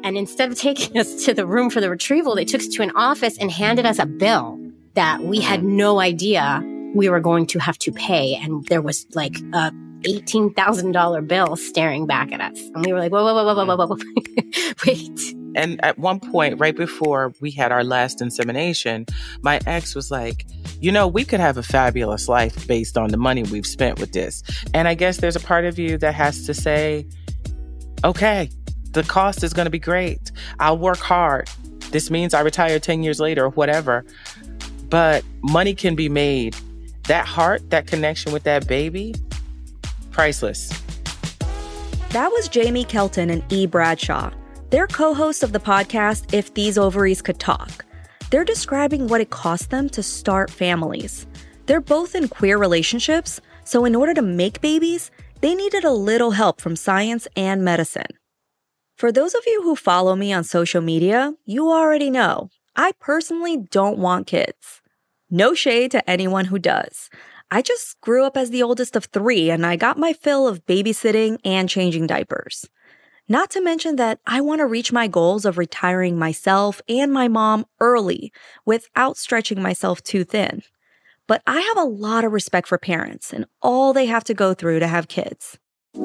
And instead of taking us to the room for the retrieval, they took us to an office and handed us a bill that we had no idea we were going to have to pay. And there was like a $18,000 bill staring back at us. And we were like, whoa, whoa, whoa, whoa, whoa, whoa, whoa. Wait. And at one point, right before we had our last insemination, my ex was like, you know, we could have a fabulous life based on the money we've spent with this. And I guess there's a part of you that has to say, okay, the cost is going to be great. I'll work hard. This means I retire 10 years later or whatever. But money can be made. That heart, that connection with that baby, priceless. That was Jamie Kelton and E. Bradshaw. They're co-hosts of the podcast If These Ovaries Could Talk. They're describing what it cost them to start families. They're both in queer relationships, so in order to make babies, they needed a little help from science and medicine. For those of you who follow me on social media, you already know, I personally don't want kids. No shade to anyone who does. I just grew up as the oldest of 3, and I got my fill of babysitting and changing diapers. Not to mention that I want to reach my goals of retiring myself and my mom early without stretching myself too thin. But I have a lot of respect for parents and all they have to go through to have kids.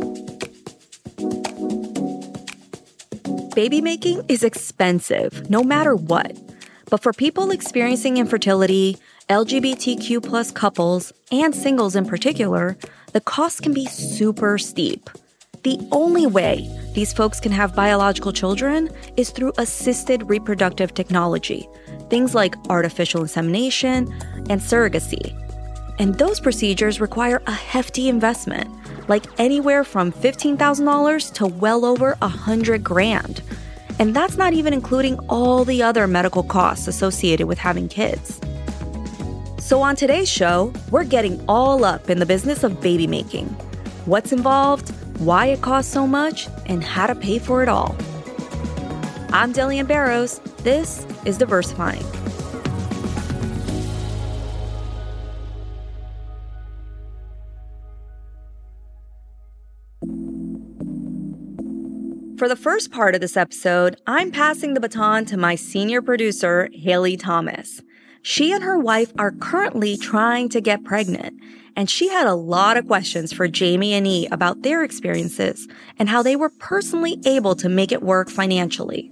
Baby making is expensive, no matter what. But for people experiencing infertility, LGBTQ plus couples, and singles in particular, the cost can be super steep. The only way these folks can have biological children is through assisted reproductive technology, things like artificial insemination and surrogacy. And those procedures require a hefty investment, like anywhere from $15,000 to well over $100,000. And that's not even including all the other medical costs associated with having kids. So on today's show, we're getting all up in the business of baby making. What's involved, why it costs so much, and how to pay for it all. I'm Delian Barrows. This is Diversifying. For the first part of this episode, I'm passing the baton to my senior producer, Haley Thomas. She and her wife are currently trying to get pregnant, and she had a lot of questions for Jamie and E about their experiences and how they were personally able to make it work financially.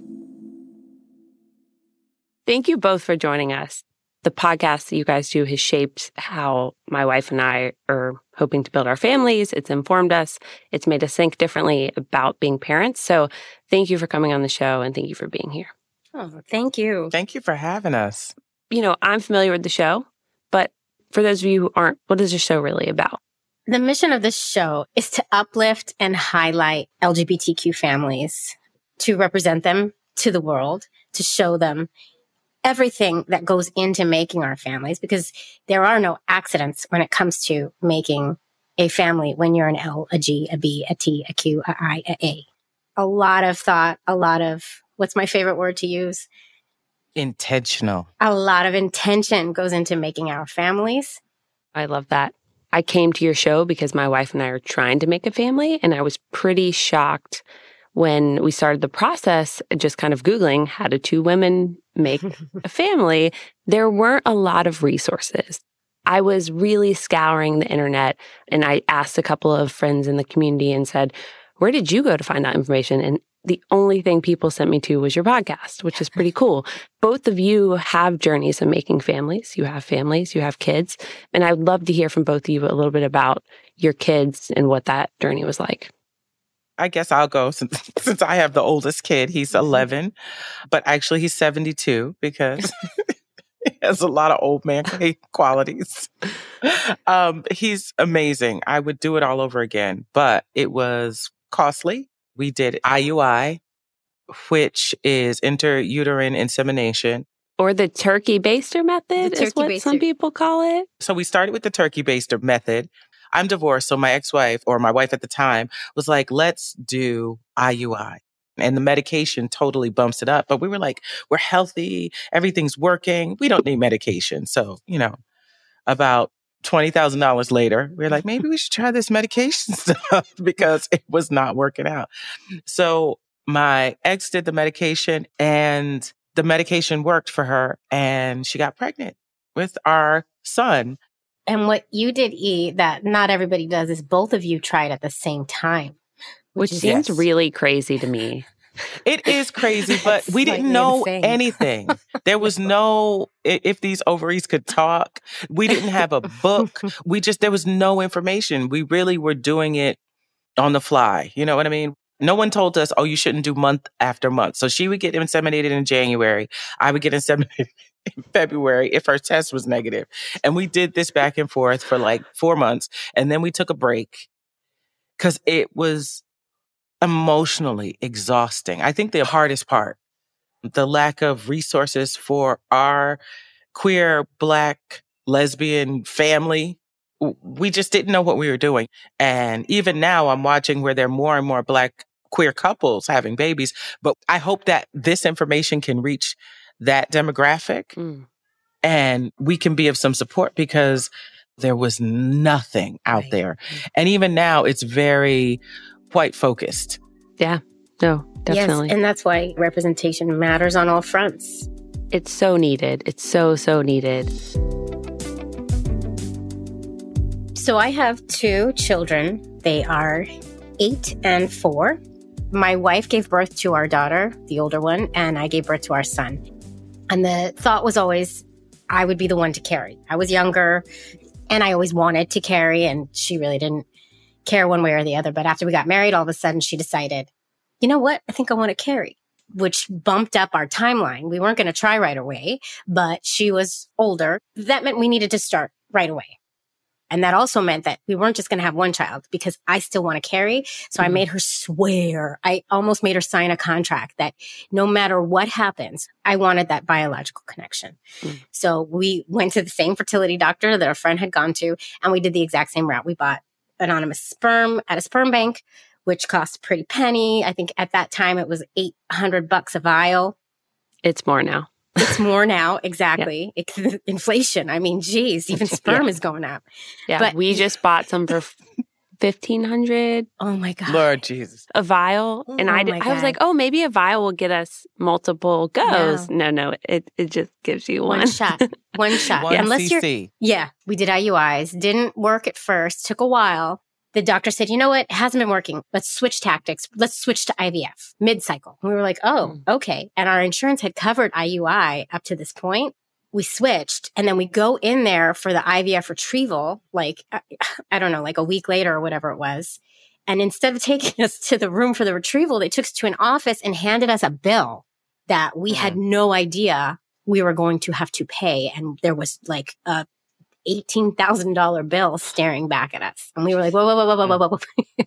Thank you both for joining us. The podcast that you guys do has shaped how my wife and I are hoping to build our families. It's informed us. It's made us think differently about being parents. So thank you for coming on the show and thank you for being here. Oh, thank you. Thank you for having us. You know, I'm familiar with the show, but for those of you who aren't, what is the show really about? The mission of this show is to uplift and highlight LGBTQ families, to represent them to the world, to show them everything that goes into making our families, because there are no accidents when it comes to making a family when you're an L, a G, a B, a T, a Q, a I, a A. A lot of thought, a lot of, what's my favorite word to use? Intentional. A lot of intention goes into making our families. I love that. I came to your show because my wife and I are trying to make a family, and I was pretty shocked when we started the process, just kind of Googling how do 2 women make a family. There weren't a lot of resources. I was really scouring the internet, and I asked a couple of friends in the community and said, where did you go to find out information? And the only thing people sent me to was your podcast, which is pretty cool. Both of you have journeys of making families. You have families, you have kids. And I would love to hear from both of you a little bit about your kids and what that journey was like. I guess I'll go since I have the oldest kid. He's 11, but actually he's 72 because he has a lot of old man qualities. He's amazing. I would do it all over again, but it was costly. We did IUI, which is intrauterine insemination. Or the turkey baster method is what some people call it. So we started with the turkey baster method. I'm divorced, so my ex-wife, or my wife at the time, was like, let's do IUI. And the medication totally bumps it up. But we were like, we're healthy. Everything's working. We don't need medication. So, about $20,000 later, we were like, maybe we should try this medication stuff because it was not working out. So my ex did the medication and the medication worked for her and she got pregnant with our son. And what you did, E, that not everybody does is both of you tried at the same time. Which seems really crazy to me. It is crazy, but we didn't know anything. There was no, if these ovaries could talk, we didn't have a book. There was no information. We really were doing it on the fly. You know what I mean? No one told us, oh, you shouldn't do month after month. So she would get inseminated in January. I would get inseminated in February if her test was negative. And we did this back and forth for like 4 months. And then we took a break because it was emotionally exhausting. I think the hardest part, the lack of resources for our queer, Black, lesbian family. We just didn't know what we were doing. And even now I'm watching where there are more and more Black queer couples having babies. But I hope that this information can reach that demographic and we can be of some support because there was nothing out there. And even now it's very white focused. Yeah, no, definitely. Yes, and that's why representation matters on all fronts. It's so needed. It's so, so needed. So I have 2 children. They are 8 and 4. My wife gave birth to our daughter, the older one, and I gave birth to our son. And the thought was always I would be the one to carry. I was younger and I always wanted to carry, and she really didn't care one way or the other. But after we got married, all of a sudden she decided, you know what? I think I want to carry, which bumped up our timeline. We weren't going to try right away, but she was older. That meant we needed to start right away. And that also meant that we weren't just going to have one child because I still want to carry. So I made her swear. I almost made her sign a contract that no matter what happens, I wanted that biological connection. So we went to the same fertility doctor that a friend had gone to, and we did the exact same route. We bought anonymous sperm at a sperm bank, which cost a pretty penny. I think at that time it was $800 a vial. It's more now. It's more now. Exactly. Yeah. Inflation. I mean, geez, even sperm is going up. Yeah. But we just bought some for $1,500. Oh my God. Lord Jesus. A vial. And I was like, oh, maybe a vial will get us multiple goes. No, it just gives you one shot. One shot. One Unless CC. Yeah. We did IUIs. Didn't work at first. Took a while. The doctor said, you know what? It hasn't been working. Let's switch tactics. Let's switch to IVF mid-cycle. We were like, oh, okay. And our insurance had covered IUI up to this point. We switched, and then we go in there for the IVF retrieval, like, I don't know, like a week later or whatever it was. And instead of taking us to the room for the retrieval, they took us to an office and handed us a bill that we had no idea we were going to have to pay. And there was like a $18,000 bill staring back at us. And we were like, whoa.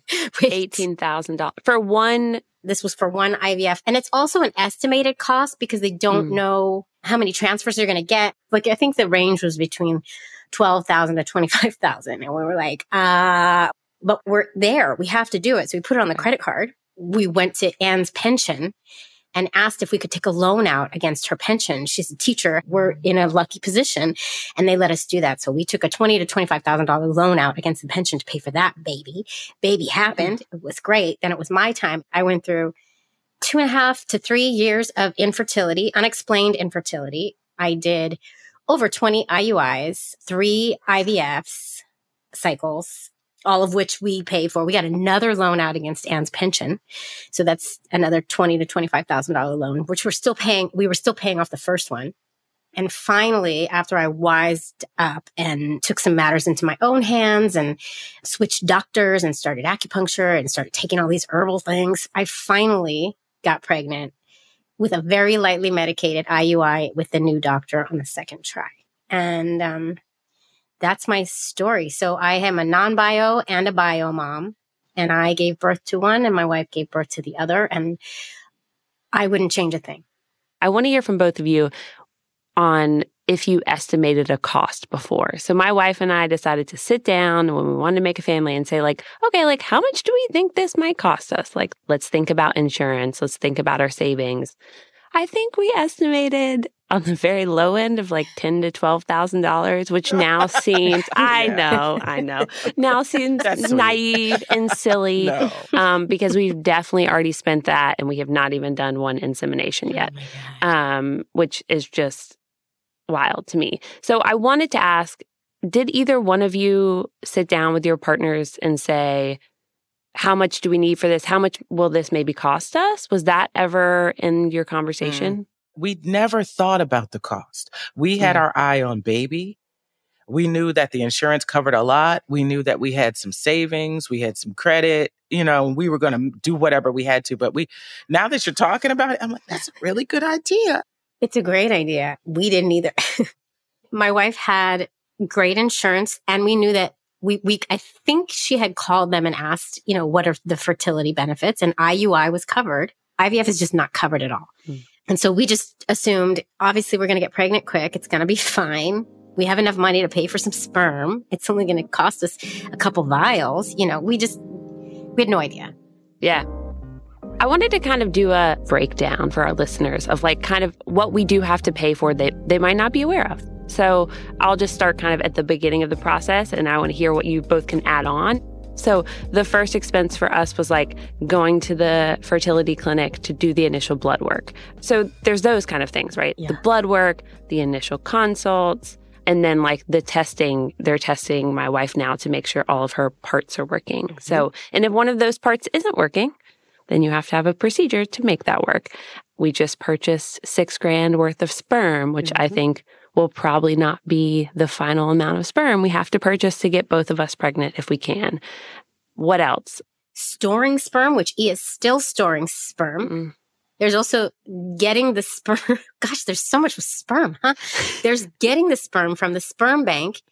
$18,000 for one. This was for one IVF. And it's also an estimated cost because they don't know how many transfers they're going to get. Like, I think the range was between $12,000 to $25,000. And we were like, but we're there. We have to do it. So we put it on the credit card. We went to Anne's pension and asked if we could take a loan out against her pension. She's a teacher. We're in a lucky position, and they let us do that. So we took a $20,000 to $25,000 loan out against the pension to pay for that baby. Baby happened. It was great. Then it was my time. I went through 2.5 to 3 years of infertility, unexplained infertility. I did over 20 IUIs, 3 IVFs cycles, all of which we pay for. We got another loan out against Anne's pension. So that's another $20,000 to $25,000 loan, which we're still paying. We were still paying off the first one. And finally, after I wised up and took some matters into my own hands and switched doctors and started acupuncture and started taking all these herbal things, I finally got pregnant with a very lightly medicated IUI with the new doctor on the second try. And, that's my story. So I am a non-bio and a bio mom, and I gave birth to one and my wife gave birth to the other, and I wouldn't change a thing. I want to hear from both of you on if you estimated a cost before. So my wife and I decided to sit down when we wanted to make a family and say like, okay, like how much do we think this might cost us? Like, let's think about insurance. Let's think about our savings. I think we estimated on the very low end of like $10,000 to $12,000, which now seems, I know, now seems naive and silly because we've definitely already spent that and we have not even done one insemination yet, which is just wild to me. So I wanted to ask, did either one of you sit down with your partners and say, how much do we need for this? How much will this maybe cost us? Was that ever in your conversation? We never thought about the cost. We had our eye on baby. We knew that the insurance covered a lot. We knew that we had some savings. We had some credit. You know, we were going to do whatever we had to. But now that you're talking about it, I'm like, that's a really good idea. It's a great idea. We didn't either. My wife had great insurance, and we knew that I think she had called them and asked, you know, what are the fertility benefits? And IUI was covered. IVF is just not covered at all. And so we just assumed, obviously, we're going to get pregnant quick. It's going to be fine. We have enough money to pay for some sperm. It's only going to cost us a couple vials. You know, we had no idea. Yeah. I wanted to kind of do a breakdown for our listeners of like kind of what we do have to pay for that they might not be aware of. So I'll just start kind of at the beginning of the process, and I want to hear what you both can add on. So the first expense for us was like going to the fertility clinic to do the initial blood work. So there's those kind of things, right? Yeah. The blood work, the initial consults, and then like the testing. They're testing my wife now to make sure all of her parts are working. So, and if one of those parts isn't working, then you have to have a procedure to make that work. We just purchased $6,000 worth of sperm, which I think will probably not be the final amount of sperm we have to purchase to get both of us pregnant if we can. What else? Storing sperm, which E is still storing sperm. There's also getting the sperm. Gosh, there's so much with sperm, huh? There's getting the sperm from the sperm bank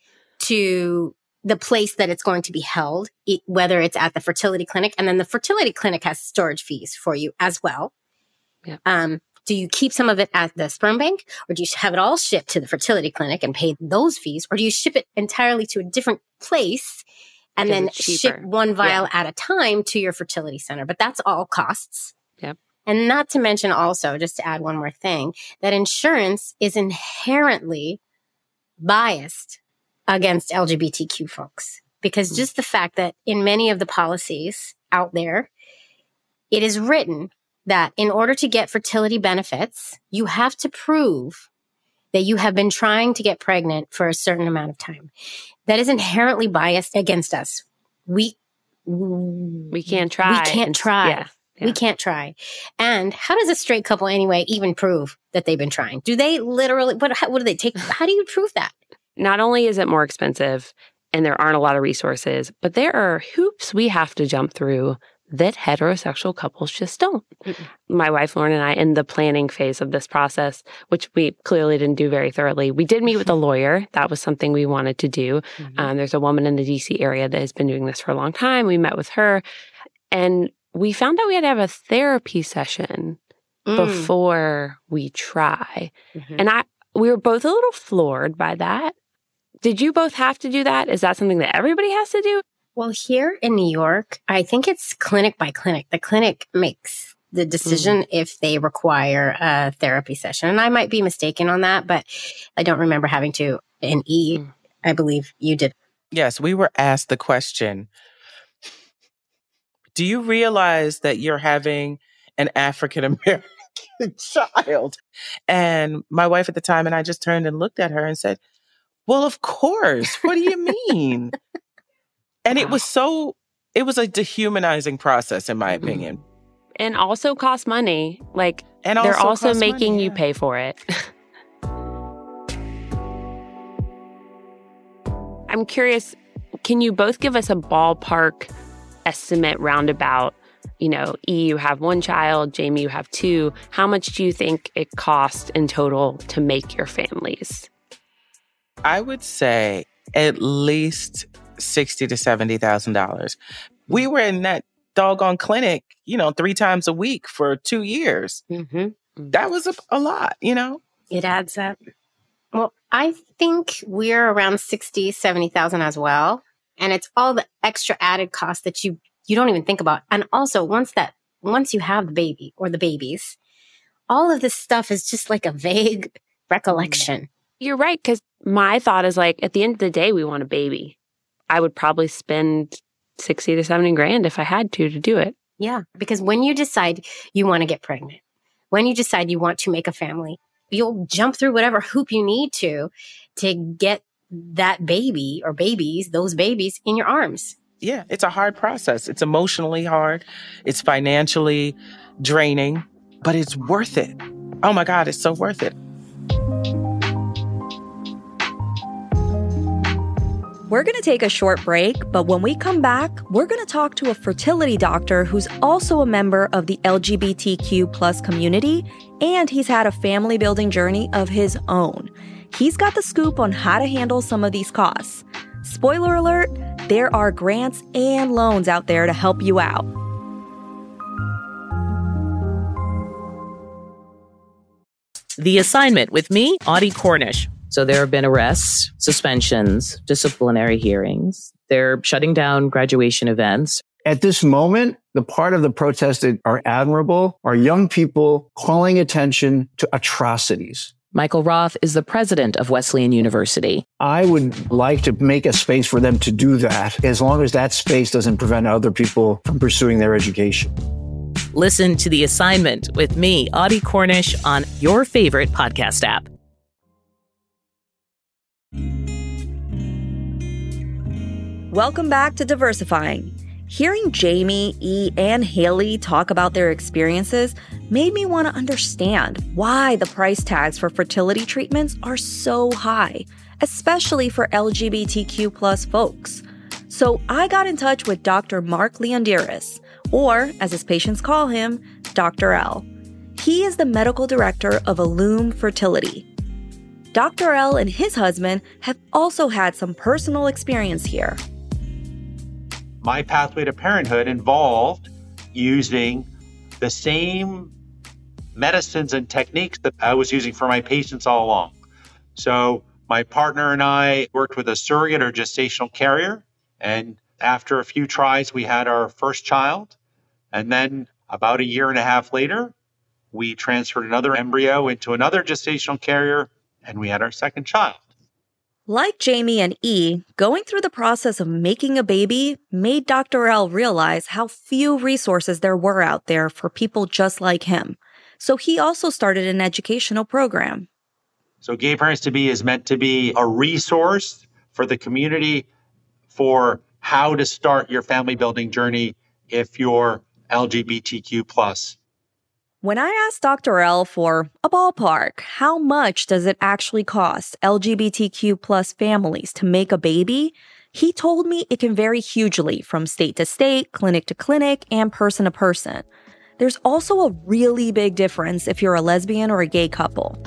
to the place that it's going to be held, whether it's at the fertility clinic. And then the fertility clinic has storage fees for you as well. Yeah. Do you keep some of it at the sperm bank, or do you have it all shipped to the fertility clinic and pay those fees? Or do you ship it entirely to a different place and then ship one vial at a time to your fertility center? But that's all costs. Yep. And not to mention also, just to add one more thing, that insurance is inherently biased against LGBTQ folks. Because just the fact that in many of the policies out there, it is written that in order to get fertility benefits, you have to prove that you have been trying to get pregnant for a certain amount of time. That is inherently biased against us. We can't try. We can't try. Yeah. We can't try. And how does a straight couple anyway even prove that they've been trying? Do they literally, what do they take? How do you prove that? Not only is it more expensive and there aren't a lot of resources, but there are hoops we have to jump through that heterosexual couples just don't. My wife, Lauren, and I, in the planning phase of this process, which we clearly didn't do very thoroughly, we did meet with a lawyer. That was something we wanted to do. There's a woman in the DC area that has been doing this for a long time. We met with her, and we found out we had to have a therapy session before we try. And we were both a little floored by that. Did you both have to do that? Is that something that everybody has to do? Well, here in New York, I think it's clinic by clinic. The clinic makes the decision if they require a therapy session. And I might be mistaken on that, but I don't remember having to. In E, I believe you did. Yes, we were asked the question, do you realize that you're having an African-American child? And my wife at the time and I just turned and looked at her and said, well, of course. What do you mean? And it was a dehumanizing process, in my opinion. And also cost money. Like, and they're also making you pay for it. I'm curious, can you both give us a ballpark estimate roundabout? You know, E, you have one child, Jamie, you have two. How much do you think it cost in total to make your families? I would say at least $60,000 to $70,000. We were in that doggone clinic, 3 times a week for 2 years. That was a lot, It adds up. Well, I think we're around 60, 70,000 as well. And it's all the extra added costs that you don't even think about. And also once you have the baby or the babies, all of this stuff is just like a vague recollection. You're right, because my thought is like, at the end of the day, we want a baby. I would probably spend 60 to 70 grand if I had to do it. Yeah, because when you decide you want to get pregnant, when you decide you want to make a family, you'll jump through whatever hoop you need to get that baby or babies, those babies in your arms. Yeah, it's a hard process. It's emotionally hard. It's financially draining, but it's worth it. Oh my God, it's so worth it. We're going to take a short break, but when we come back, we're going to talk to a fertility doctor who's also a member of the LGBTQ plus community, and he's had a family building journey of his own. He's got the scoop on how to handle some of these costs. Spoiler alert, there are grants and loans out there to help you out. The Assignment with me, Audie Cornish. So there have been arrests, suspensions, disciplinary hearings. They're shutting down graduation events. At this moment, the part of the protest that are admirable are young people calling attention to atrocities. Michael Roth is the president of Wesleyan University. I would like to make a space for them to do that, as long as that space doesn't prevent other people from pursuing their education. Listen to The Assignment with me, Audie Cornish, on your favorite podcast app. Welcome back to Diversifying. Hearing Jamie, E, and Haley talk about their experiences made me want to understand why the price tags for fertility treatments are so high, especially for LGBTQ plus folks. So I got in touch with Dr. Mark Leonderis, or as his patients call him, Dr. L. He is the medical director of Illume Fertility. Dr. L and his husband have also had some personal experience here. My pathway to parenthood involved using the same medicines and techniques that I was using for my patients all along. So my partner and I worked with a surrogate or gestational carrier. And after a few tries, we had our first child. And then about a year and a half later, we transferred another embryo into another gestational carrier, and we had our second child. Like Jamie and E, going through the process of making a baby made Dr. L realize how few resources there were out there for people just like him. So he also started an educational program. So Gay Parents to Be is meant to be a resource for the community for how to start your family building journey if you're LGBTQ plus. When I asked Dr. L for a ballpark, how much does it actually cost LGBTQ plus families to make a baby, he told me it can vary hugely from state to state, clinic to clinic, and person to person. There's also a really big difference if you're a lesbian or a gay couple.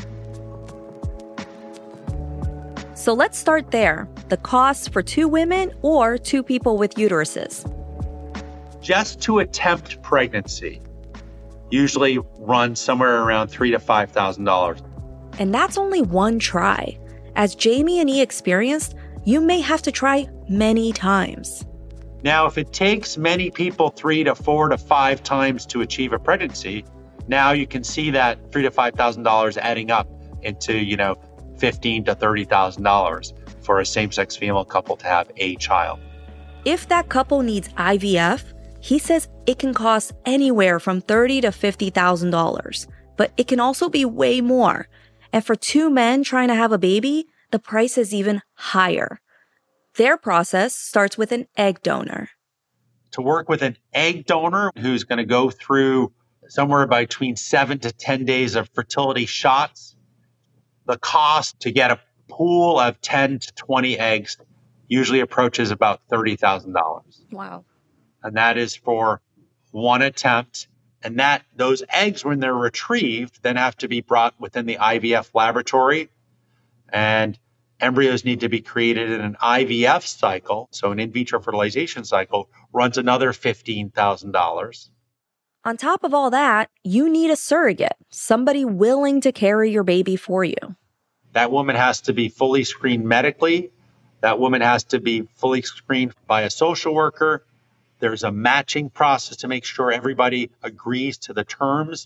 So let's start there. The costs for two women or two people with uteruses. Just to attempt pregnancy usually runs somewhere around $3,000 to $5,000. And that's only one try. As Jamie and E experienced, you may have to try many times. Now, if it takes many people 3 to 4 to 5 times to achieve a pregnancy, now you can see that $3,000 to $5,000 adding up into, $15,000 to $30,000 for a same-sex female couple to have a child. If that couple needs IVF, he says it can cost anywhere from $30,000 to $50,000, but it can also be way more. And for two men trying to have a baby, the price is even higher. Their process starts with an egg donor. To work with an egg donor who's going to go through somewhere between 7 to 10 days of fertility shots, the cost to get a pool of 10 to 20 eggs usually approaches about $30,000. Wow. And that is for one attempt. And those eggs, when they're retrieved, then have to be brought within the IVF laboratory. And embryos need to be created in an IVF cycle. So an in vitro fertilization cycle runs another $15,000. On top of all that, you need a surrogate, somebody willing to carry your baby for you. That woman has to be fully screened medically. That woman has to be fully screened by a social worker. There's a matching process to make sure everybody agrees to the terms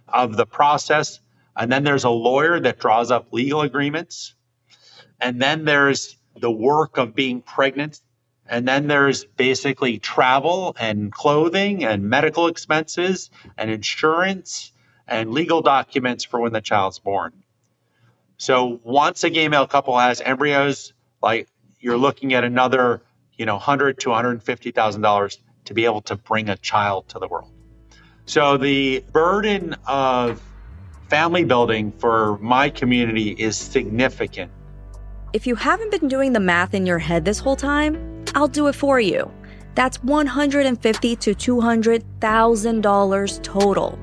of the process. And then there's a lawyer that draws up legal agreements. And then there's the work of being pregnant. And then there's basically travel and clothing and medical expenses and insurance and legal documents for when the child's born. So once a gay male couple has embryos, like you're looking at another, $100,000 to $150,000 to be able to bring a child to the world. So the burden of family building for my community is significant. If you haven't been doing the math in your head this whole time, I'll do it for you. That's $150,000 to $200,000 total.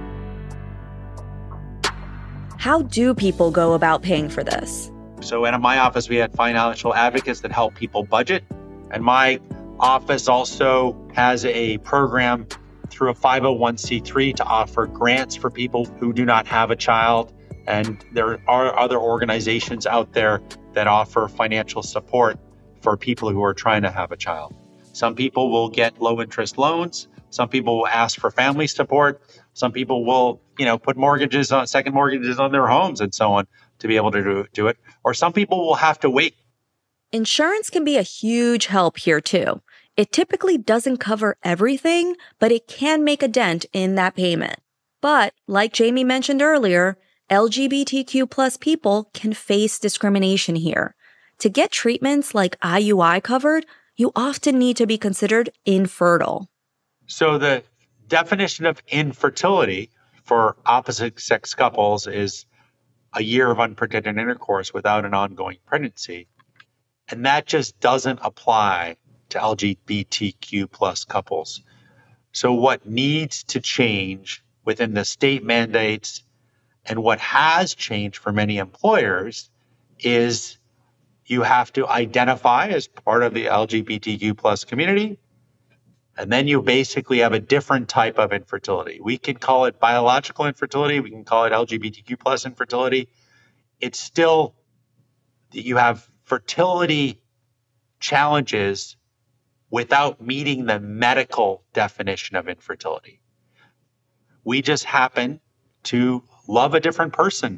How do people go about paying for this? So in my office, we had financial advocates that help people budget. And my office also has a program through a 501c3 to offer grants for people who do not have a child. And there are other organizations out there that offer financial support for people who are trying to have a child. Some people will get low interest loans. Some people will ask for family support. Some people will, put second mortgages on their homes and so on to be able to do it. Or some people will have to wait. Insurance can be a huge help here too. It typically doesn't cover everything, but it can make a dent in that payment. But like Jamie mentioned earlier, LGBTQ plus people can face discrimination here. To get treatments like IUI covered, you often need to be considered infertile. So the definition of infertility for opposite sex couples is a year of unprotected intercourse without an ongoing pregnancy. And that just doesn't apply to LGBTQ plus couples. So what needs to change within the state mandates and what has changed for many employers is you have to identify as part of the LGBTQ plus community. And then you basically have a different type of infertility. We can call it biological infertility. We can call it LGBTQ plus infertility. It's still, you have fertility challenges without meeting the medical definition of infertility. We just happen to love a different person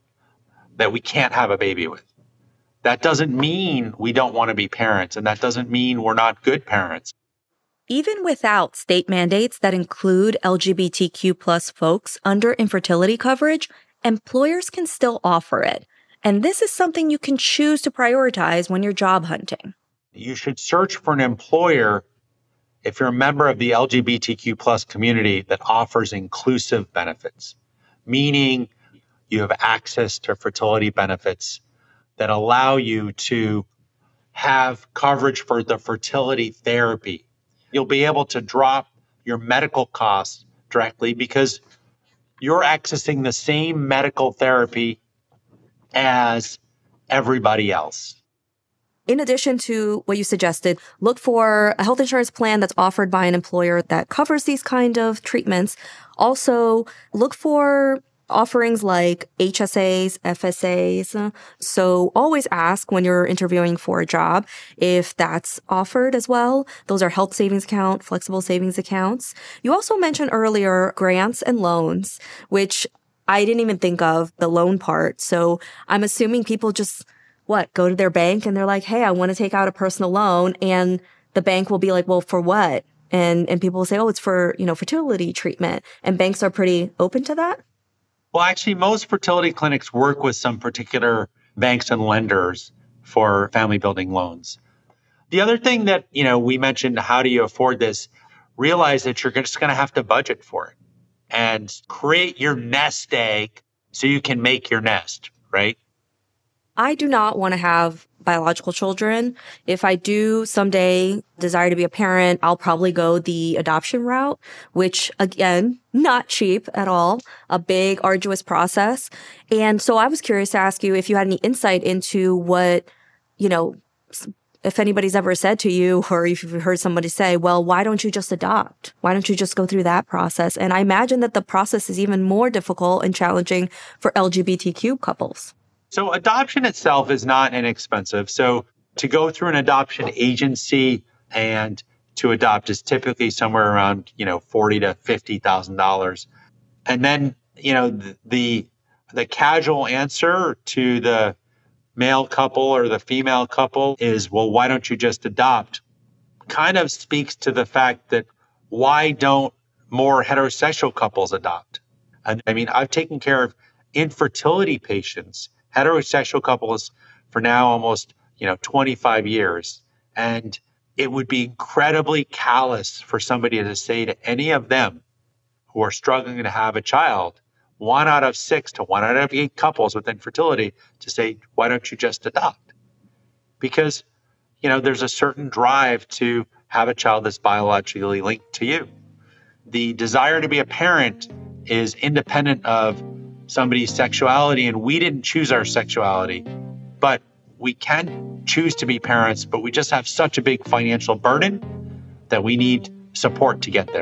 that we can't have a baby with. That doesn't mean we don't want to be parents, and that doesn't mean we're not good parents. Even without state mandates that include LGBTQ plus folks under infertility coverage, employers can still offer it. And this is something you can choose to prioritize when you're job hunting. You should search for an employer if you're a member of the LGBTQ plus community that offers inclusive benefits, meaning you have access to fertility benefits that allow you to have coverage for the fertility therapy. You'll be able to drop your medical costs directly because you're accessing the same medical therapy as everybody else. In addition to what you suggested, look for a health insurance plan that's offered by an employer that covers these kind of treatments. Also, look for offerings like HSAs, FSAs. So always ask when you're interviewing for a job if that's offered as well. Those are health savings account, flexible savings accounts. You also mentioned earlier grants and loans, which I didn't even think of the loan part. So I'm assuming people just, go to their bank and they're like, hey, I want to take out a personal loan. And the bank will be like, well, for what? And people will say, oh, it's for, fertility treatment. And banks are pretty open to that. Well, actually, most fertility clinics work with some particular banks and lenders for family building loans. The other thing that, we mentioned, how do you afford this? Realize that you're just going to have to budget for it and create your nest egg so you can make your nest, right? I do not want to have biological children. If I do someday desire to be a parent, I'll probably go the adoption route, which again, not cheap at all, a big, arduous process. And so I was curious to ask you if you had any insight into what, if anybody's ever said to you, or if you've heard somebody say, well, why don't you just adopt? Why don't you just go through that process? And I imagine that the process is even more difficult and challenging for LGBTQ couples. So adoption itself is not inexpensive. So to go through an adoption agency and to adopt is typically somewhere around, $40,000 to $50,000. And then the casual answer to the male couple or the female couple is, well, why don't you just adopt? Kind of speaks to the fact that why don't more heterosexual couples adopt? And I mean, I've taken care of infertility patients, heterosexual couples, for now almost 25 years. And it would be incredibly callous for somebody to say to any of them who are struggling to have a child, 1 out of 6 to 1 out of 8 couples with infertility, to say, why don't you just adopt? Because, there's a certain drive to have a child that's biologically linked to you. The desire to be a parent is independent of somebody's sexuality, and we didn't choose our sexuality. But we can choose to be parents, but we just have such a big financial burden that we need support to get there.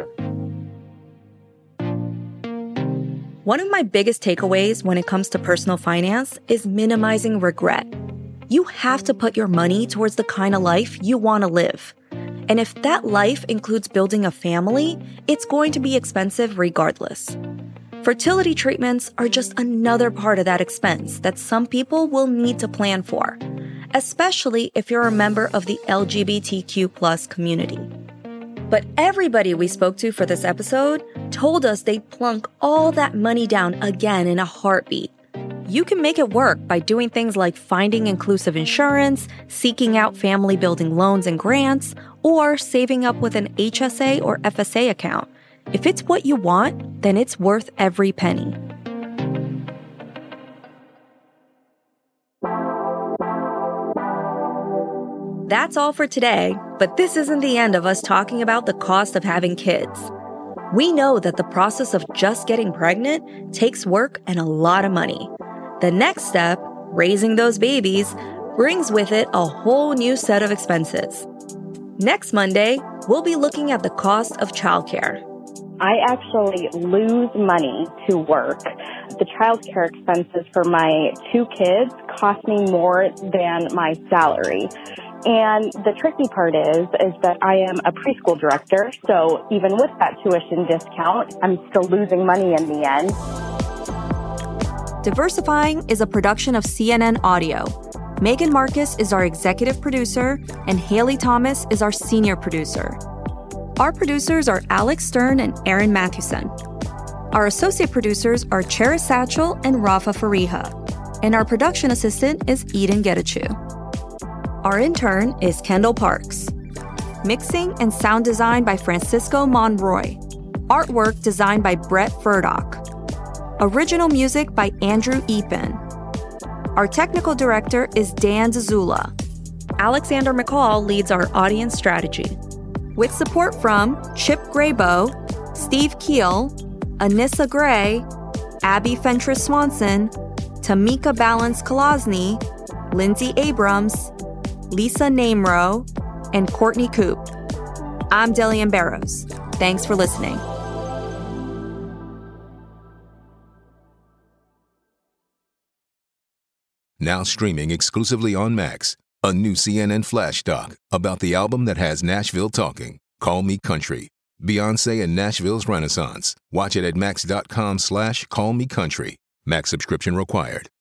One of my biggest takeaways when it comes to personal finance is minimizing regret. You have to put your money towards the kind of life you want to live. And if that life includes building a family, it's going to be expensive regardless. Fertility treatments are just another part of that expense that some people will need to plan for, especially if you're a member of the LGBTQ+ community. But everybody we spoke to for this episode told us they'd plunk all that money down again in a heartbeat. You can make it work by doing things like finding inclusive insurance, seeking out family-building loans and grants, or saving up with an HSA or FSA account. If it's what you want, then it's worth every penny. That's all for today, but this isn't the end of us talking about the cost of having kids. We know that the process of just getting pregnant takes work and a lot of money. The next step, raising those babies, brings with it a whole new set of expenses. Next Monday, we'll be looking at the cost of childcare. I actually lose money to work. The childcare expenses for my 2 kids cost me more than my salary. And the tricky part is that I am a preschool director, so even with that tuition discount, I'm still losing money in the end. Diversifying is a production of CNN Audio. Megan Marcus is our executive producer, and Haley Thomas is our senior producer. Our producers are Alex Stern and Aaron Mathewson. Our associate producers are Cheris Satchel and Rafa Fariha. And our production assistant is Eden Getachew. Our intern is Kendall Parks. Mixing and sound design by Francisco Monroy. Artwork designed by Brett Furdock. Original music by Andrew Epen. Our technical director is Dan Zazula. Alexander McCall leads our audience strategy. With support from Chip Graybo, Steve Keel, Anissa Gray, Abby Fentress Swanson, Tamika Balance Kolosny, Lindsay Abrams, Lisa Namro, and Courtney Coop. I'm Delian Barrows. Thanks for listening. Now streaming exclusively on Max, a new CNN Flash doc about the album that has Nashville talking, Call Me Country, Beyoncé and Nashville's Renaissance. Watch it at max.com/callmecountry. Max subscription required.